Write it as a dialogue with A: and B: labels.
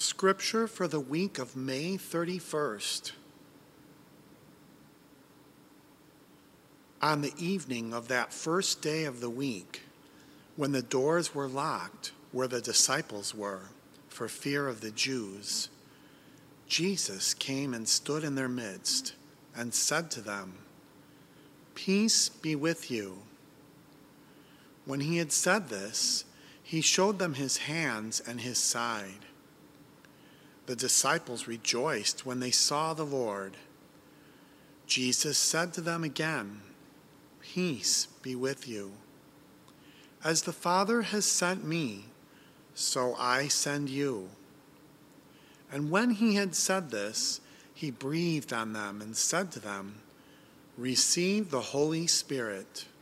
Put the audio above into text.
A: Scripture for the week of May 31st. On the evening of that first day of the week, when the doors were locked where the disciples were, for fear of the Jews, Jesus came and stood in their midst and said to them, "Peace be with you." When he had said this, he showed them his hands and his side. The disciples rejoiced when they saw the Lord. Jesus said to them again, "Peace be with you. As the Father has sent me, so I send you." And when he had said this, he breathed on them and said to them, "Receive the Holy Spirit.